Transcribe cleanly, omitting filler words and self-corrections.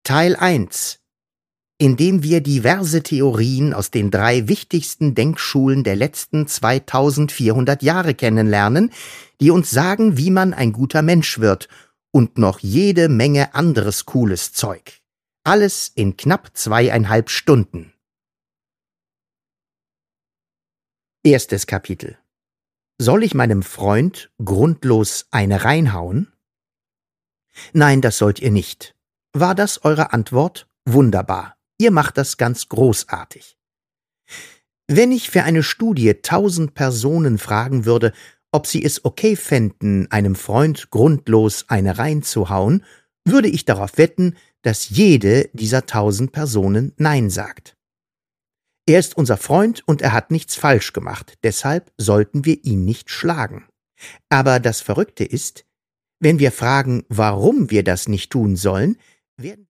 Teil 1, in dem wir diverse Theorien aus den 3 wichtigsten Denkschulen der letzten 2400 Jahre kennenlernen, die uns sagen, wie man ein guter Mensch wird, und noch jede Menge anderes cooles Zeug. Alles in knapp 2,5 Stunden. Erstes Kapitel. Soll ich meinem Freund grundlos eine reinhauen? Nein, das sollt ihr nicht. War das eure Antwort? Wunderbar. Ihr macht das ganz großartig. Wenn ich für eine Studie 1000 Personen fragen würde, ob sie es okay fänden, einem Freund grundlos eine reinzuhauen, würde ich darauf wetten, dass jede dieser 1000 Personen Nein sagt. Er ist unser Freund und er hat nichts falsch gemacht, deshalb sollten wir ihn nicht schlagen. Aber das Verrückte ist, wenn wir fragen, warum wir das nicht tun sollen, werden